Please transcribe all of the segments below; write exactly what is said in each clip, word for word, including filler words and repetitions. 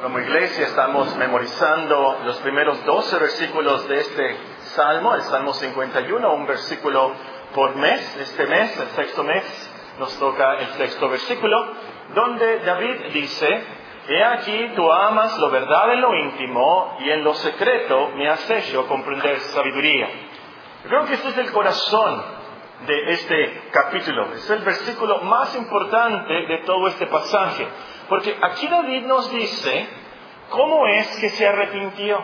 Como iglesia estamos memorizando los primeros doce versículos de este Salmo, el Salmo cincuenta y uno, un versículo por mes. Este mes, el sexto mes, nos toca el sexto versículo, donde David dice: He aquí, tú amas lo verdad en lo íntimo, y en lo secreto me has hecho comprender sabiduría. Yo creo que este es el corazón de este capítulo. Es el versículo más importante de todo este pasaje. Porque aquí David nos dice cómo es que se arrepintió.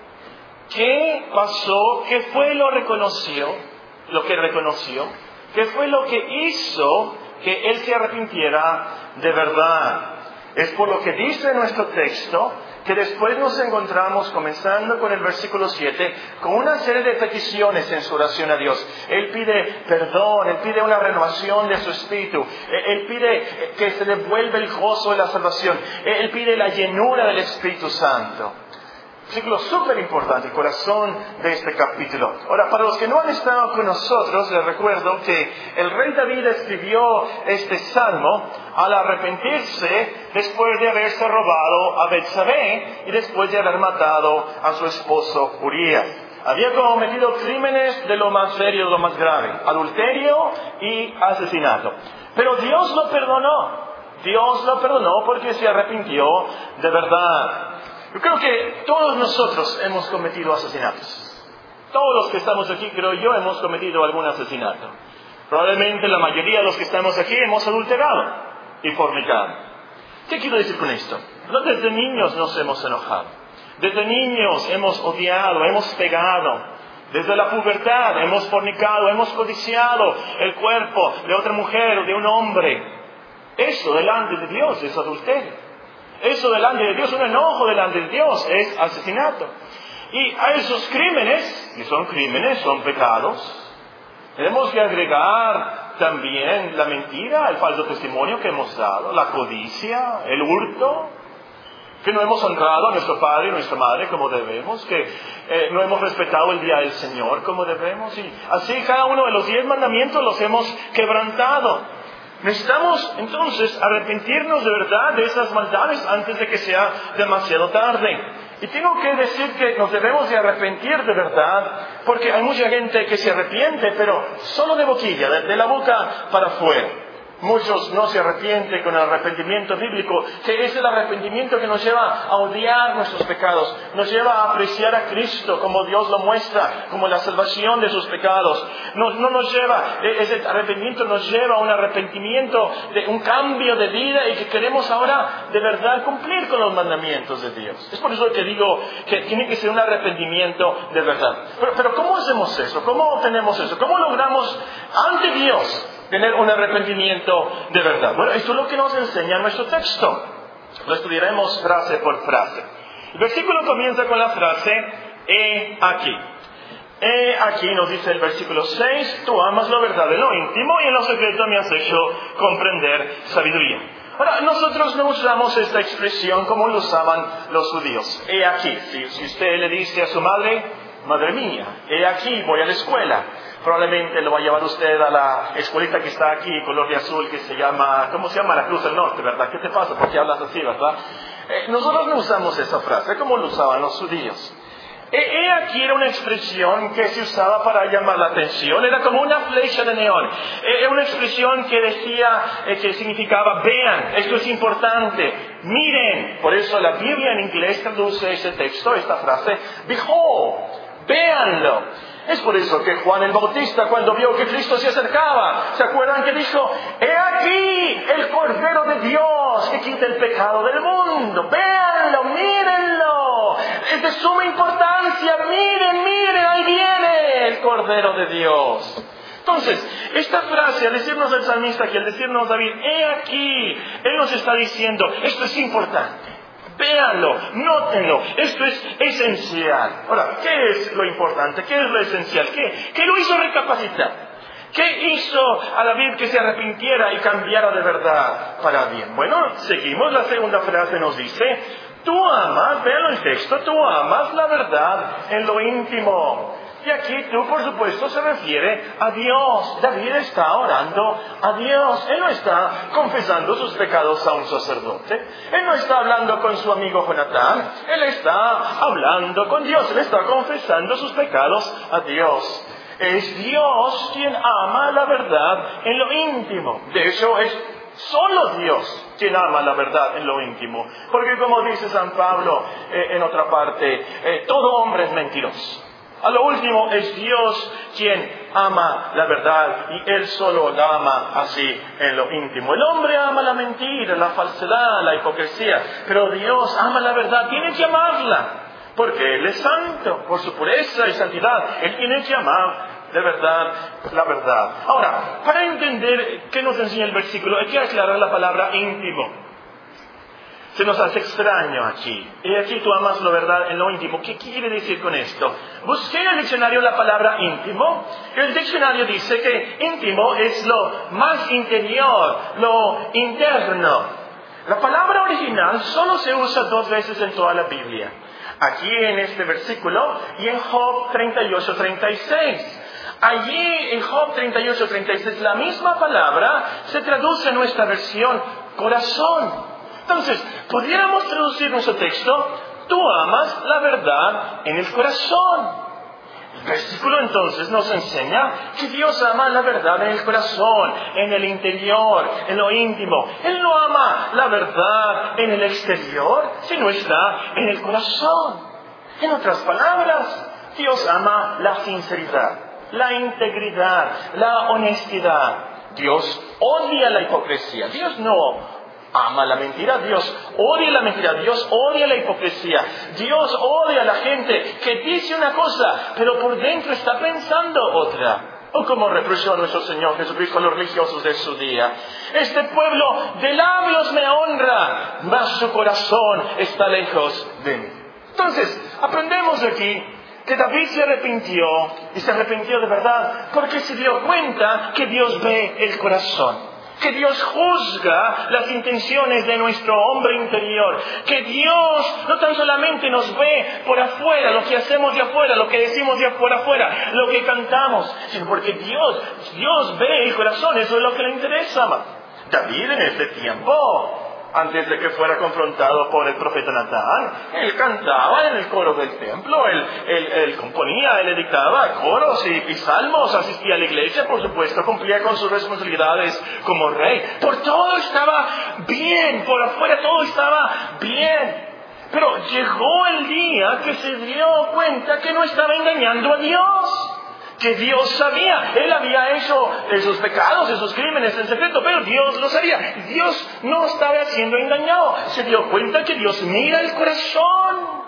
¿Qué pasó? ¿Qué fue lo reconoció? Lo que reconoció. ¿Qué fue lo que hizo que él se arrepintiera de verdad? Es por lo que dice nuestro texto que después nos encontramos, comenzando con el versículo siete, con una serie de peticiones en su oración a Dios. Él pide perdón, él pide una renovación de su espíritu, él pide que se devuelva el gozo de la salvación, él pide la llenura del Espíritu Santo. Versículo súper importante, el corazón de este capítulo. Ahora, para los que no han estado con nosotros, les recuerdo que el rey David escribió este salmo al arrepentirse después de haberse robado a Betsabé y después de haber matado a su esposo Urías. Había cometido crímenes de lo más serio, de lo más grave, adulterio y asesinato. Pero Dios lo perdonó. Dios lo perdonó porque se arrepintió de verdad. Yo creo que todos nosotros hemos cometido asesinatos. Todos los que estamos aquí, creo yo, hemos cometido algún asesinato. Probablemente la mayoría de los que estamos aquí hemos adulterado y fornicado. ¿Qué quiero decir con esto? No, desde niños nos hemos enojado. Desde niños hemos odiado, hemos pegado. Desde la pubertad hemos fornicado, hemos codiciado el cuerpo de otra mujer o de un hombre. Eso delante de Dios es adulterio. Eso delante de Dios, un enojo delante de Dios, es asesinato. Y a esos crímenes, que son crímenes, son pecados, tenemos que agregar también la mentira, el falso testimonio que hemos dado, la codicia, el hurto, que no hemos honrado a nuestro padre y nuestra madre como debemos, que eh, no hemos respetado el día del Señor como debemos, y así cada uno de los diez mandamientos los hemos quebrantado. Necesitamos entonces arrepentirnos de verdad de esas maldades antes de que sea demasiado tarde. Y tengo que decir que nos debemos de arrepentir de verdad, porque hay mucha gente que se arrepiente, pero solo de boquilla, de, de la boca para afuera. Muchos no se arrepienten con el arrepentimiento bíblico, que es el arrepentimiento que nos lleva a odiar nuestros pecados, nos lleva a apreciar a Cristo como Dios lo muestra, como la salvación de sus pecados. No, no nos lleva, ese arrepentimiento nos lleva a un arrepentimiento de un cambio de vida y que queremos ahora de verdad cumplir con los mandamientos de Dios. Es por eso que digo que tiene que ser un arrepentimiento de verdad. Pero, pero ¿cómo hacemos eso? ¿Cómo obtenemos eso? ¿Cómo logramos ante Dios tener un arrepentimiento de verdad? Bueno, esto es lo que nos enseña nuestro texto. Lo estudiaremos frase por frase. El versículo comienza con la frase, he aquí. He aquí, nos dice el versículo seis, tú amas la verdad en lo íntimo y en lo secreto me has hecho comprender sabiduría. Ahora, nosotros no usamos esta expresión como lo usaban los judíos. He aquí. Si, si usted le dice a su madre, madre mía, he aquí, voy a la escuela. Probablemente lo va a llevar usted a la escuelita que está aquí, color de azul, que se llama, ¿cómo se llama? La Cruz del Norte, ¿verdad? ¿Qué te pasa? ¿Por qué hablas así, verdad? Eh, nosotros no usamos esa frase, como lo usaban los judíos. He, he aquí era una expresión que se usaba para llamar la atención, era como una flecha de neón. Era una expresión que decía, eh, que significaba, vean, esto es importante, miren. Por eso la Biblia en inglés traduce ese texto, esta frase, behold, véanlo. Es por eso que Juan el Bautista, cuando vio que Cristo se acercaba, ¿se acuerdan que dijo? He aquí el Cordero de Dios que quita el pecado del mundo. Véanlo, mírenlo. Es de suma importancia. Miren, miren, ahí viene el Cordero de Dios. Entonces, esta frase, al decirnos el salmista aquí, al decirnos David, he aquí, él nos está diciendo, esto es importante. Véanlo, nótenlo, esto es esencial. Ahora, ¿qué es lo importante? ¿Qué es lo esencial? ¿Qué, qué lo hizo recapacitar? ¿Qué hizo a David que se arrepintiera y cambiara de verdad para bien? Bueno, seguimos, la segunda frase nos dice, tú amas, vean el texto, tú amas la verdad en lo íntimo. Y aquí tú, por supuesto, se refiere a Dios. David está orando a Dios. Él no está confesando sus pecados a un sacerdote. Él no está hablando con su amigo Jonatán. Él está hablando con Dios. Él está confesando sus pecados a Dios. Es Dios quien ama la verdad en lo íntimo. De hecho, es solo Dios quien ama la verdad en lo íntimo. Porque como dice San Pablo eh, en otra parte, eh, todo hombre es mentiroso. A lo último, es Dios quien ama la verdad y Él solo la ama así en lo íntimo. El hombre ama la mentira, la falsedad, la hipocresía, pero Dios ama la verdad, tiene que amarla, porque Él es santo, por su pureza y santidad. Él tiene que amar de verdad la verdad. Ahora, para entender qué nos enseña el versículo, hay que aclarar la palabra íntimo. Se nos hace extraño aquí. Y aquí tú amas la verdad en lo íntimo. ¿Qué quiere decir con esto? Busqué en el diccionario la palabra íntimo. El diccionario dice que íntimo es lo más interior, lo interno. La palabra original solo se usa dos veces en toda la Biblia. Aquí en este versículo y en Job treinta y ocho treinta y seis. Allí en Job treinta y ocho treinta y seis la misma palabra se traduce en nuestra versión corazón. Entonces, pudiéramos traducir nuestro texto: tú amas la verdad en el corazón. El versículo entonces nos enseña que Dios ama la verdad en el corazón, en el interior, en lo íntimo. Él no ama la verdad en el exterior, sino está en el corazón. En otras palabras, Dios ama la sinceridad, la integridad, la honestidad. Dios odia la hipocresía. Dios no ama la mentira. Dios odia la mentira. Dios odia la hipocresía. Dios odia a la gente que dice una cosa, pero por dentro está pensando otra. O como reprochó nuestro Señor Jesucristo a los religiosos de su día: este pueblo de labios me honra, mas su corazón está lejos de mí. Entonces, aprendemos de aquí que David se arrepintió, y se arrepintió de verdad, porque se dio cuenta que Dios ve el corazón. Que Dios juzga las intenciones de nuestro hombre interior. Que Dios no tan solamente nos ve por afuera, lo que hacemos de afuera, lo que decimos de por afuera, lo que cantamos, sino porque Dios, Dios ve el corazón. Eso es lo que le interesa. David en este tiempo, antes de que fuera confrontado por el profeta Natán, él cantaba en el coro del templo, él, él, él componía, él editaba coros y, y salmos, asistía a la iglesia, por supuesto, cumplía con sus responsabilidades como rey. Por todo estaba bien, por afuera todo estaba bien. Pero llegó el día que se dio cuenta que no estaba engañando a Dios. Que Dios sabía, Él había hecho esos pecados, esos crímenes en secreto, pero Dios lo sabía. Dios no estaba siendo engañado. Se dio cuenta que Dios mira el corazón.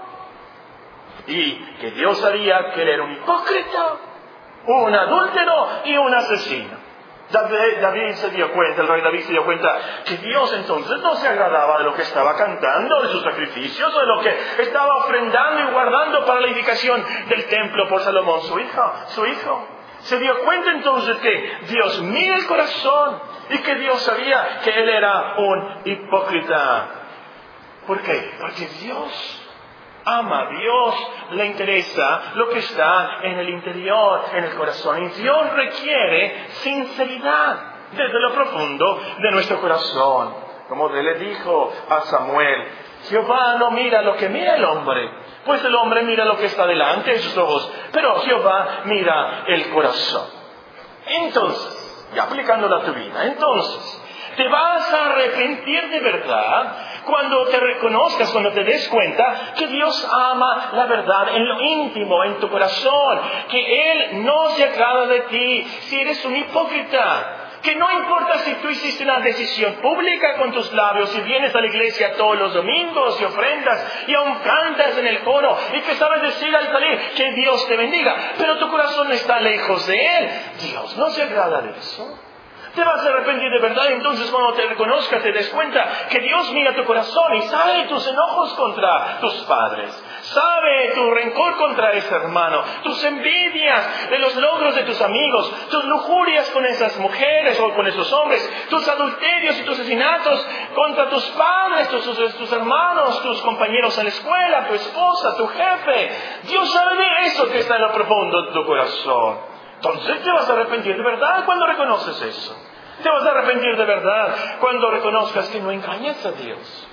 Y que Dios sabía que Él era un hipócrita, un adúltero y un asesino. David, David se dio cuenta, el rey David se dio cuenta que Dios entonces no se agradaba de lo que estaba cantando, de sus sacrificios, o de lo que estaba ofrendando y guardando para la edificación del templo por Salomón, su hijo, su hijo. Se dio cuenta entonces que Dios mira el corazón y que Dios sabía que él era un hipócrita. ¿Por qué? Porque Dios ama, Dios le interesa lo que está en el interior, en el corazón. Y Dios requiere sinceridad desde lo profundo de nuestro corazón. Como Él le dijo a Samuel: Jehová no mira lo que mira el hombre, pues el hombre mira lo que está delante de sus ojos, pero Jehová mira el corazón. Entonces, y aplicándolo a tu vida, entonces, te vas a arrepentir de verdad cuando te reconozcas, cuando te des cuenta que Dios ama la verdad en lo íntimo, en tu corazón, que Él no se agrada de ti si eres un hipócrita. Que no importa si tú hiciste una decisión pública con tus labios, si vienes a la iglesia todos los domingos y ofrendas y aún cantas en el coro y que sabes decir al salir que Dios te bendiga, pero tu corazón está lejos de Él. Dios no se agrada de eso. Te vas a arrepentir de verdad, entonces cuando te reconozcas te des cuenta que Dios mira tu corazón y sabe tus enojos contra tus padres, sabe tu rencor contra ese hermano, tus envidias de los logros de tus amigos, tus lujurias con esas mujeres o con esos hombres, tus adulterios y tus asesinatos contra tus padres, tus, tus, tus hermanos, tus compañeros en la escuela, tu esposa, tu jefe. Dios sabe de eso que está en lo profundo de tu corazón. Entonces te vas a arrepentir de verdad cuando reconoces eso. Te vas a arrepentir de verdad cuando reconozcas que no engañas a Dios.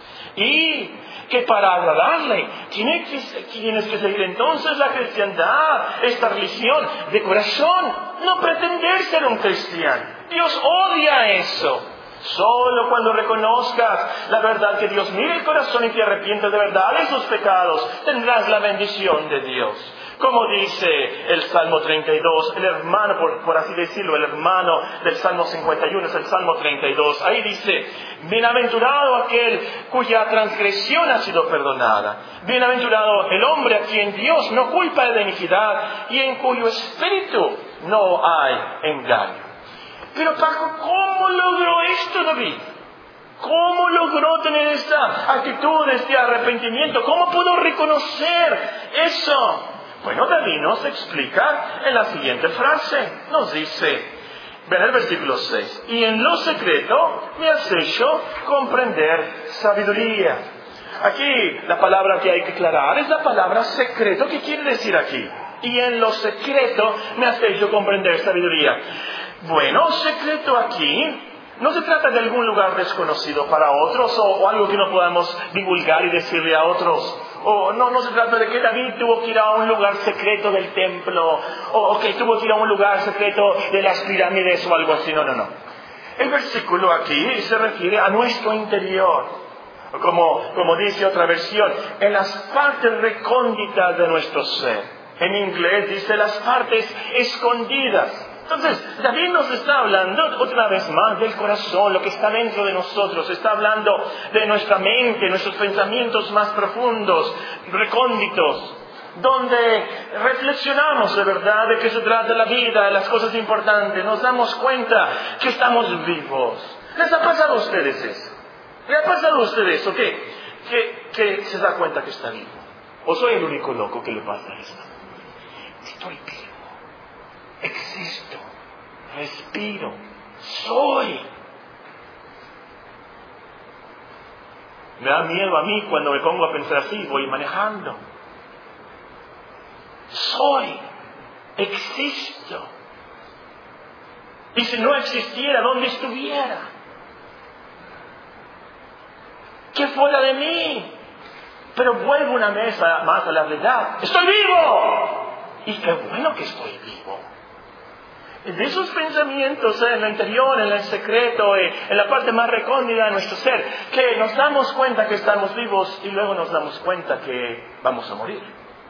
Y que para agradarle tienes que, tienes que seguir entonces la cristiandad, esta religión de corazón, no pretender ser un cristiano. Dios odia eso. Solo cuando reconozcas la verdad que Dios mira el corazón y te arrepientes de verdad de sus pecados, tendrás la bendición de Dios. Como dice el Salmo treinta y dos, el hermano, por, por así decirlo, el hermano del Salmo cincuenta y uno es el Salmo treinta y dos. Ahí dice, bienaventurado aquel cuya transgresión ha sido perdonada. Bienaventurado el hombre a quien Dios no culpa de iniquidad y en cuyo espíritu no hay engaño. Pero Paco, ¿cómo logró esto David? ¿Cómo logró tener esta actitud, este arrepentimiento? ¿Cómo pudo reconocer eso? Bueno, David nos explica en la siguiente frase. Nos dice, ven el versículo seis. Y en lo secreto me has hecho comprender sabiduría. Aquí la palabra que hay que aclarar es la palabra secreto. ¿Qué quiere decir aquí? Y en lo secreto me has hecho comprender sabiduría. Bueno, secreto aquí no se trata de algún lugar desconocido para otros o, o algo que no podamos divulgar y decirle a otros. O no, no se trata de que David tuvo que ir a un lugar secreto del templo o, o que tuvo que ir a un lugar secreto de las pirámides o algo así. No, no, no. El versículo aquí se refiere a nuestro interior. Como, como dice otra versión, en las partes recónditas de nuestro ser. En inglés dice las partes escondidas. Entonces, David nos está hablando otra vez más del corazón, lo que está dentro de nosotros. Está hablando de nuestra mente, nuestros pensamientos más profundos, recónditos, donde reflexionamos de verdad de qué se trata la vida, de las cosas importantes. Nos damos cuenta que estamos vivos. ¿Les ha pasado a ustedes eso? ¿Les ha pasado a ustedes eso? ¿Qué? Que, que se da cuenta que está vivo. ¿O soy el único loco que le pasa esto? Estoy vivo. Existo, respiro, soy. Me da miedo a mí cuando me pongo a pensar así, voy manejando. Soy, existo. Y si no existiera, ¿dónde estuviera? ¿Qué fuera de mí? Pero vuelvo una vez más a la verdad. ¡Estoy vivo! Y qué bueno que estoy vivo. De esos pensamientos eh, en lo interior, en el secreto, eh, en la parte más recóndita de nuestro ser, que nos damos cuenta que estamos vivos y luego nos damos cuenta que vamos a morir.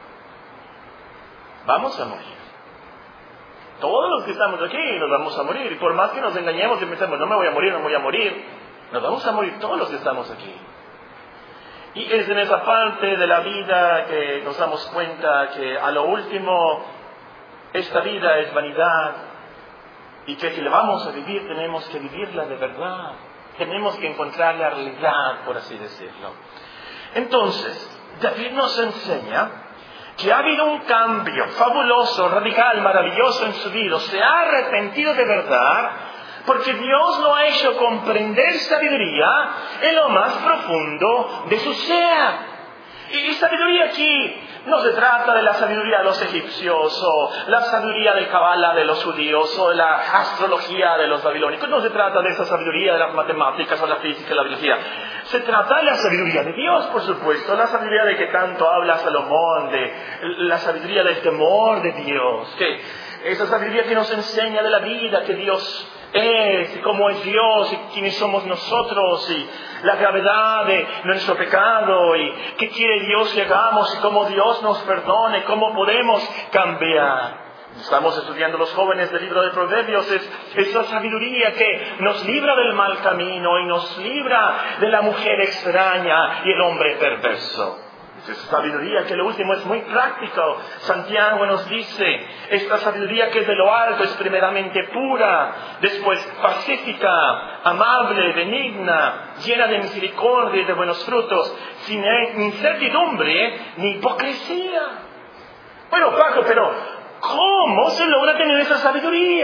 Vamos a morir. Todos los que estamos aquí nos vamos a morir. Y por más que nos engañemos y pensemos, no me voy a morir, no me voy a morir, nos vamos a morir todos los que estamos aquí. Y es en esa parte de la vida que nos damos cuenta que a lo último esta vida es vanidad y que si la vamos a vivir tenemos que vivirla de verdad. Tenemos que encontrar la realidad, por así decirlo. Entonces, David nos enseña que ha habido un cambio fabuloso, radical, maravilloso en su vida. Se ha arrepentido de verdad porque Dios lo ha hecho comprender sabiduría en lo más profundo de su ser. Y sabiduría aquí no se trata de la sabiduría de los egipcios o la sabiduría del Kabbalah de los judíos o de la astrología de los babilónicos. No se trata de esa sabiduría de las matemáticas o la física y la biología. Se trata de la sabiduría de Dios, por supuesto. La sabiduría de que tanto habla Salomón, de la sabiduría del temor de Dios. Que esa sabiduría que nos enseña de la vida que Dios es, y cómo es Dios, y quiénes somos nosotros, y la gravedad de nuestro pecado, y qué quiere Dios que hagamos, y cómo Dios nos perdone, cómo podemos cambiar. Estamos estudiando los jóvenes del libro de Proverbios, es esa sabiduría que nos libra del mal camino y nos libra de la mujer extraña y el hombre perverso. Es sabiduría que lo último es muy práctico. Santiago nos dice, esta sabiduría que es de lo alto es primeramente pura, después pacífica, amable, benigna, llena de misericordia y de buenos frutos, sin incertidumbre ni hipocresía. Bueno, Paco, pero ¿cómo se logra tener esa sabiduría?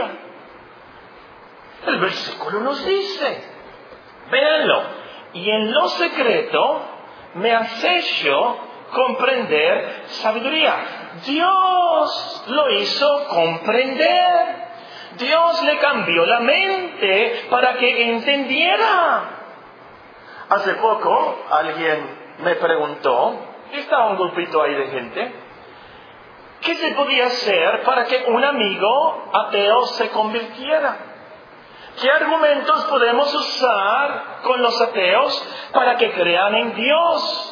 El versículo nos dice, véanlo, y en lo secreto me has hecho comprender sabiduría. Dios lo hizo comprender. Dios le cambió la mente para que entendiera. Hace poco alguien me preguntó, estaba un grupito ahí de gente, ¿qué se podía hacer para que un amigo ateo se convirtiera? ¿Qué argumentos podemos usar con los ateos para que crean en Dios?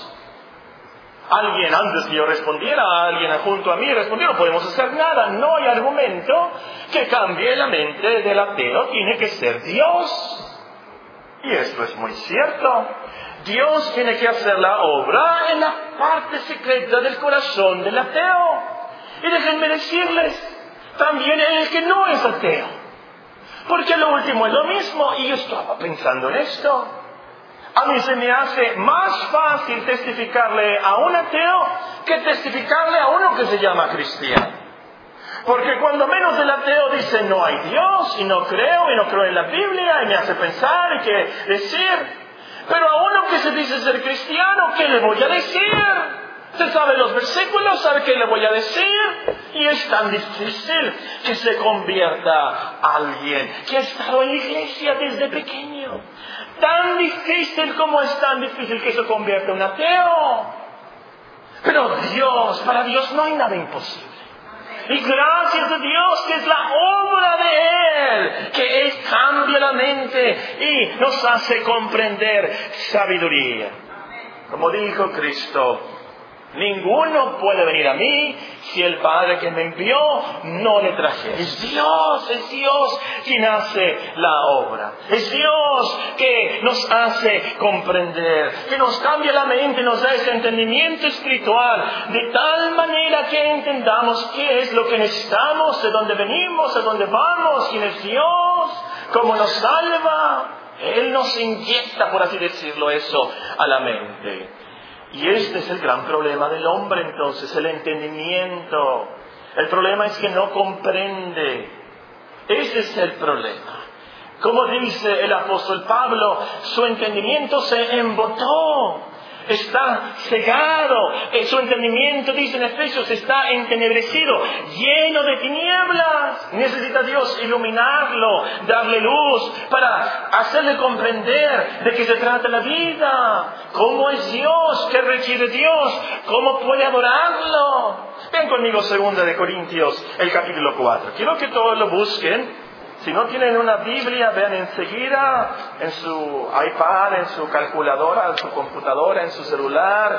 Alguien, antes que yo respondiera, alguien junto a mí respondió, no podemos hacer nada, no hay argumento que cambie la mente del ateo, tiene que ser Dios. Y esto es muy cierto. Dios tiene que hacer la obra en la parte secreta del corazón del ateo. Y déjenme decirles, también el que no es ateo. Porque lo último es lo mismo, y yo estaba pensando en esto. A mí se me hace más fácil testificarle a un ateo que testificarle a uno que se llama cristiano. Porque cuando menos el ateo dice no hay Dios, y no creo, y no creo en la Biblia, y me hace pensar y que decir. Pero a uno que se dice ser cristiano, ¿qué le voy a decir? Usted sabe los versículos, sabe qué le voy a decir. Y es tan difícil que se convierta alguien que ha estado en la iglesia desde pequeño. Tan difícil como es tan difícil que se convierta en un ateo. Pero Dios, para Dios no hay nada imposible. Y gracias a Dios que es la obra de Él, que Él cambia la mente y nos hace comprender sabiduría. Como dijo Cristo, ninguno puede venir a mí si el Padre que me envió no le trajera. Es Dios, es Dios quien hace la obra. Es Dios que nos hace comprender, que nos cambia la mente, nos da ese entendimiento espiritual, de tal manera que entendamos qué es lo que necesitamos, de dónde venimos, a dónde vamos, quién es Dios, cómo nos salva. Él nos inyecta, por así decirlo, eso a la mente. Y este es el gran problema del hombre entonces, el entendimiento. El problema es que no comprende. Ese es el problema. Como dice el apóstol Pablo, su entendimiento se embotó. Está cegado. Su entendimiento, dice en Efesios, está entenebrecido, lleno de tinieblas. Necesita Dios iluminarlo, darle luz para hacerle comprender de qué se trata la vida. ¿Cómo es Dios? ¿Qué requiere Dios? ¿Cómo puede adorarlo? Ven conmigo, segunda de Corintios, el capítulo cuatro. Quiero que todos lo busquen. Si no tienen una Biblia, vean enseguida en su iPad, en su calculadora, en su computadora, en su celular.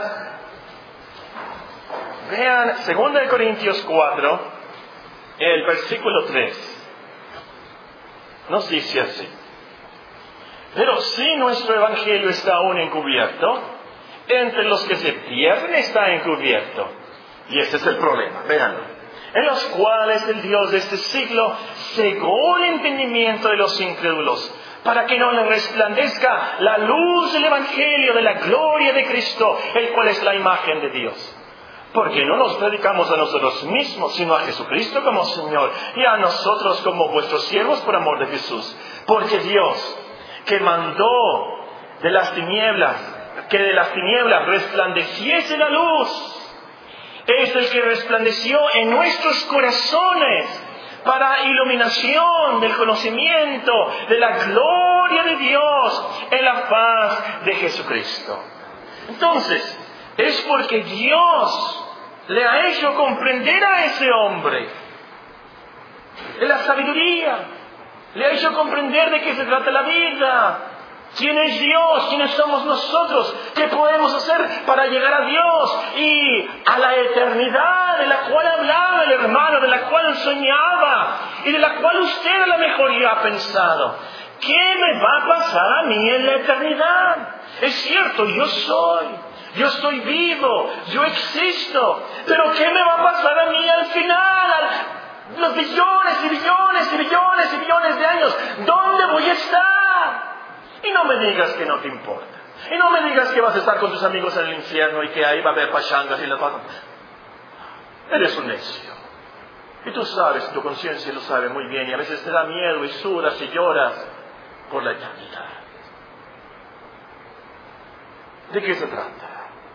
Vean segunda de Corintios cuatro, el versículo tres. Nos dice así: pero si nuestro evangelio está aún encubierto, entre los que se pierden está encubierto. Y este es el problema, véanlo. En los cuales el Dios de este siglo cegó el entendimiento de los incrédulos, para que no les resplandezca la luz del Evangelio de la gloria de Cristo, el cual es la imagen de Dios. Porque no nos predicamos a nosotros mismos, sino a Jesucristo como Señor, y a nosotros como vuestros siervos por amor de Jesús. Porque Dios, que mandó de las tinieblas, que de las tinieblas resplandeciese la luz, es el que resplandeció en nuestros corazones para iluminación del conocimiento de la gloria de Dios en la faz de Jesucristo. Entonces, es porque Dios le ha hecho comprender a ese hombre de la sabiduría, le ha hecho comprender de qué se trata la vida. ¿Quién es Dios? ¿Quiénes somos nosotros? ¿Qué podemos hacer para llegar a Dios y a la eternidad de la cual hablaba el hermano, de la cual soñaba y de la cual usted a lo mejor ya ha pensado? ¿Qué me va a pasar a mí en la eternidad? Es cierto, yo soy. Yo estoy vivo, yo existo. Pero ¿qué me va a pasar a mí al final? Los billones y billones y billones y billones de años. ¿Dónde voy a estar? Y no me digas que no te importa. Y no me digas que vas a estar con tus amigos en el infierno y que ahí va a haber pachangas y las cosas. Eres un necio. Y tú sabes, tu conciencia lo sabe muy bien. Y a veces te da miedo y sudas y lloras por la eternidad. ¿De qué se trata?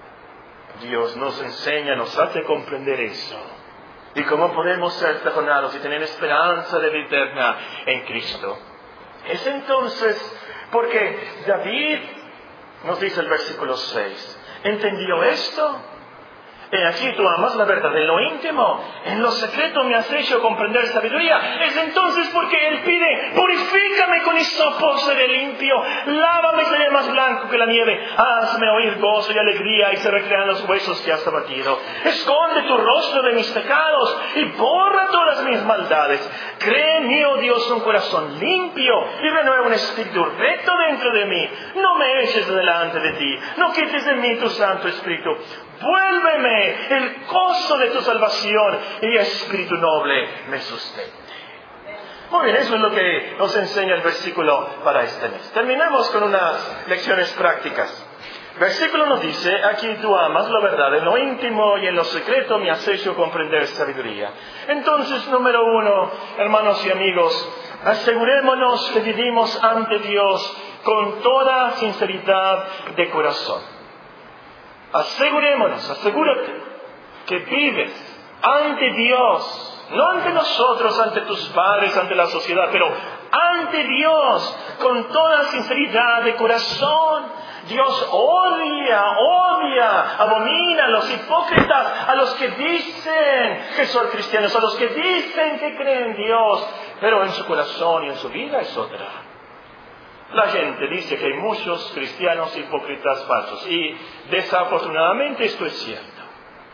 Dios nos enseña, nos hace comprender eso. Y cómo podemos ser perdonados y tener esperanza de vida eterna en Cristo. Es entonces porque David, nos dice el versículo seis, ¿entendió esto? He aquí tú amas la verdad en lo íntimo, en lo secreto me has hecho comprender sabiduría. Es entonces porque Él pide, purifícame con hisopo, seré limpio, lávame, seré más blanco que la nieve, hazme oír gozo y alegría y se recrean los huesos que has abatido. Esconde tu rostro de mis pecados y borra todas mis maldades. Cree en mí, oh Dios, un corazón limpio y renueva un espíritu recto dentro de mí. No me eches delante de ti, no quites de mí tu Santo Espíritu. Vuélveme el gozo de tu salvación y espíritu noble me sustente. Muy bien, eso es lo que nos enseña el versículo para este mes. Terminamos con unas lecciones prácticas. Versículo nos dice, aquí tú amas la verdad, en lo íntimo y en lo secreto me has hecho comprender sabiduría. Entonces, número uno, hermanos y amigos, asegurémonos que vivimos ante Dios con toda sinceridad de corazón. Asegurémonos, asegúrate que vives ante Dios, no ante nosotros, ante tus padres, ante la sociedad, pero ante Dios con toda sinceridad de corazón. Dios odia, odia, abomina a los hipócritas, a los que dicen que son cristianos, a los que dicen que creen en Dios, pero en su corazón y en su vida es otra. La gente dice que hay muchos cristianos hipócritas falsos y desafortunadamente esto es cierto.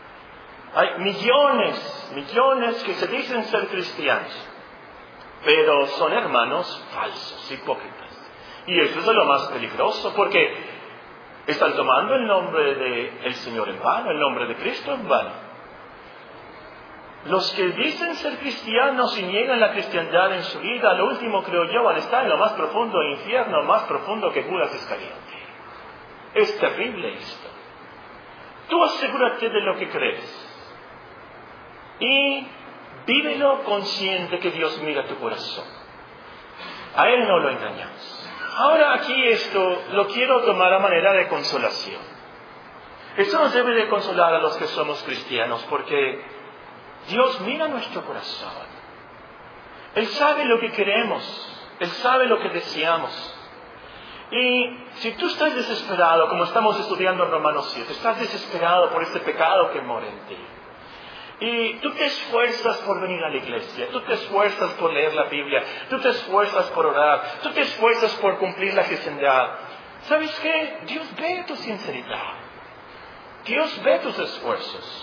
Hay millones, millones que se dicen ser cristianos, pero son hermanos falsos, hipócritas. Y eso es lo más peligroso porque están tomando el nombre del Señor en vano, el nombre de Cristo en vano. Los que dicen ser cristianos y niegan la cristiandad en su vida, lo último, creo yo, van a estar en lo más profundo del infierno, más profundo que Judas Iscariote. Es terrible esto. Tú asegúrate de lo que crees y vívelo consciente que Dios mira tu corazón. A Él no lo engañamos. Ahora aquí esto lo quiero tomar a manera de consolación. Esto nos debe de consolar a los que somos cristianos porque Dios mira nuestro corazón. Él sabe lo que queremos. Él sabe lo que deseamos. Y si tú estás desesperado, como estamos estudiando en Romanos siete, estás desesperado por este pecado que mora en ti, y tú te esfuerzas por venir a la iglesia, tú te esfuerzas por leer la Biblia, tú te esfuerzas por orar, tú te esfuerzas por cumplir la cristiandad, ¿sabes qué? Dios ve tu sinceridad. Dios ve tus esfuerzos.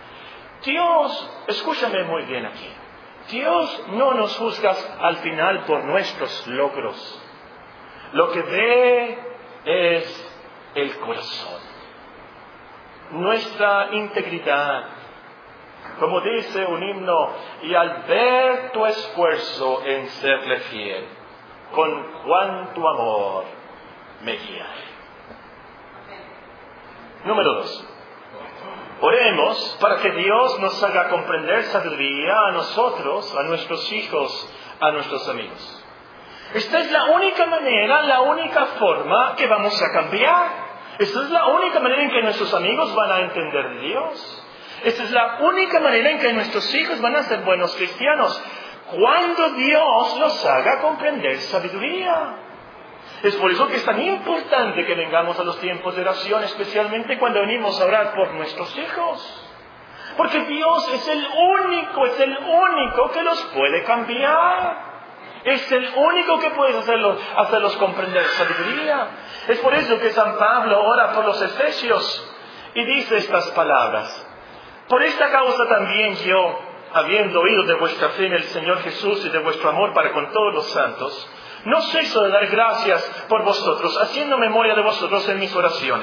Dios, escúchame muy bien aquí, Dios no nos juzga al final por nuestros logros. Lo que ve es el corazón, nuestra integridad. Como dice un himno, y al ver tu esfuerzo en serle fiel, con cuánto amor me guía. Número dos. Oremos para que Dios nos haga comprender sabiduría a nosotros, a nuestros hijos, a nuestros amigos. Esta es la única manera, la única forma que vamos a cambiar. Esta es la única manera en que nuestros amigos van a entender de Dios. Esta es la única manera en que nuestros hijos van a ser buenos cristianos. Cuando Dios los haga comprender sabiduría. Es por eso que es tan importante que vengamos a los tiempos de oración, especialmente cuando venimos a orar por nuestros hijos. Porque Dios es el único, es el único que los puede cambiar. Es el único que puede hacerlos, hacerlos comprender sabiduría. Es por eso que San Pablo ora por los efesios y dice estas palabras. Por esta causa también yo, habiendo oído de vuestra fe en el Señor Jesús y de vuestro amor para con todos los santos, no ceso de dar gracias por vosotros, haciendo memoria de vosotros en mis oraciones,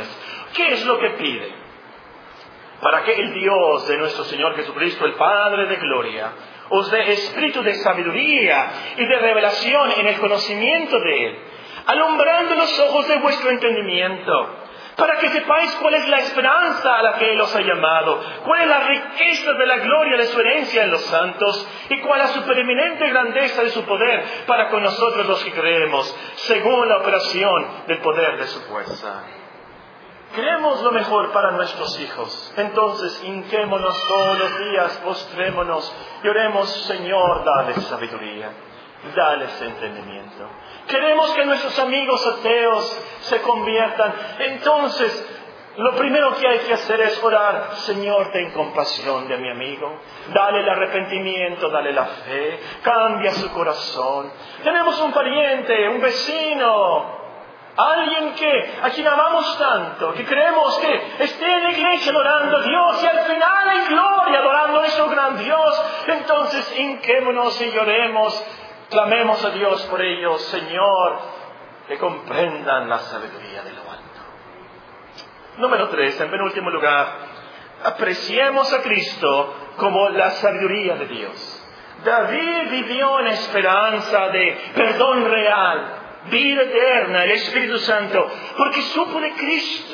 ¿Qué es lo que pide? Para que el Dios de nuestro Señor Jesucristo, el Padre de gloria, os dé espíritu de sabiduría y de revelación en el conocimiento de Él, alumbrando los ojos de vuestro entendimiento, para que sepáis cuál es la esperanza a la que Él os ha llamado, cuál es la riqueza de la gloria de su herencia en los santos, y cuál es la supereminente grandeza de su poder para con nosotros los que creemos, según la operación del poder de su fuerza. Queremos lo mejor para nuestros hijos. Entonces, hinquémonos todos los días, postrémonos y oremos: Señor, dale sabiduría, dales entendimiento. Queremos que nuestros amigos ateos se conviertan. Entonces, lo primero que hay que hacer es orar: Señor, ten compasión de mi amigo. Dale el arrepentimiento, dale la fe, cambia su corazón. Tenemos un pariente, un vecino, alguien que, a quien amamos tanto, que creemos que esté en la iglesia adorando a Dios y al final en gloria adorando a nuestro gran Dios. Entonces, hinquémonos y lloremos, clamemos a Dios por ellos: Señor, que comprendan la sabiduría de lo alto. Número tres, en penúltimo lugar, apreciemos a Cristo como la sabiduría de Dios. David vivió en esperanza de perdón real, vida eterna, el Espíritu Santo, porque supo de Cristo.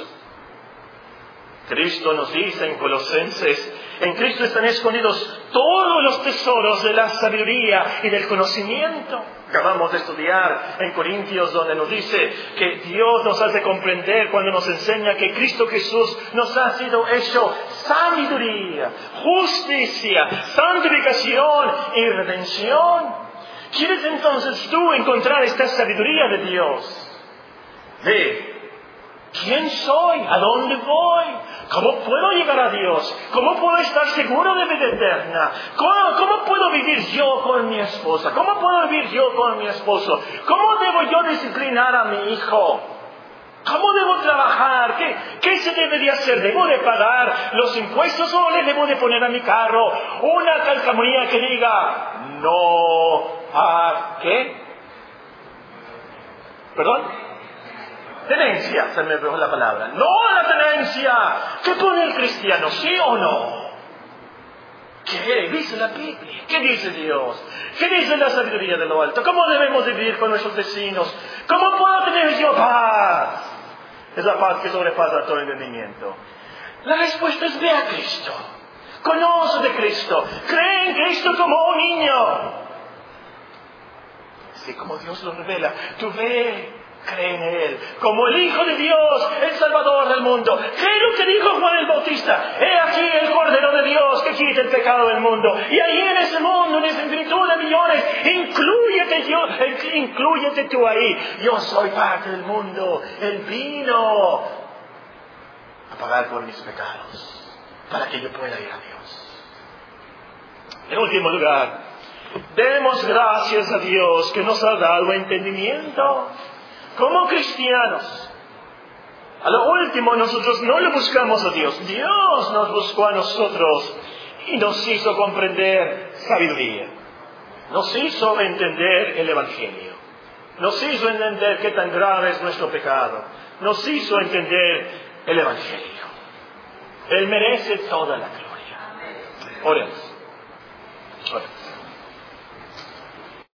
Cristo nos dice en Colosenses: en Cristo están escondidos todos los tesoros de la sabiduría y del conocimiento. Acabamos de estudiar en Corintios, donde nos dice que Dios nos hace comprender cuando nos enseña que Cristo Jesús nos ha sido hecho sabiduría, justicia, santificación y redención. ¿Quieres entonces tú encontrar esta sabiduría de Dios? Ve, ¿quién soy? ¿A dónde voy? ¿Cómo puedo llegar a Dios? ¿Cómo puedo estar seguro de vida eterna? ¿Cómo, cómo puedo vivir yo con mi esposa? ¿Cómo puedo vivir yo con mi esposo? ¿Cómo debo yo disciplinar a mi hijo? ¿Cómo debo trabajar? ¿Qué, qué se debería hacer? ¿Debo de pagar los impuestos o le debo de poner a mi carro una calcamonía que diga no a qué? ¿Perdón? Tenencia, se me pegó la palabra. No a la tenencia. ¿Qué pone el cristiano? ¿Sí o no? ¿Qué dice la Biblia? ¿Qué dice Dios? ¿Qué dice la sabiduría de lo alto? ¿Cómo debemos vivir con nuestros vecinos? ¿Cómo puedo tener yo paz? Es la paz que sobrepasa todo entendimiento. La respuesta es: ve a Cristo. Conoce de Cristo. Cree en Cristo como un niño. Así como Dios lo revela. Tú ve. Cree en Él, como el Hijo de Dios, el Salvador del mundo. Cree lo que dijo Juan el Bautista: he aquí el Cordero de Dios que quita el pecado del mundo. Y ahí en ese mundo, en esa infinitud de millones, inclúyete, yo, inclúyete tú ahí. Yo soy parte del mundo. Él vino a pagar por mis pecados, para que yo pueda ir a Dios. En último lugar, demos gracias a Dios que nos ha dado entendimiento. Como cristianos, a lo último nosotros no le buscamos a Dios. Dios nos buscó a nosotros y nos hizo comprender sabiduría. Nos hizo entender el Evangelio. Nos hizo entender qué tan grave es nuestro pecado. Nos hizo entender el Evangelio. Él merece toda la gloria. Oremos. Oremos.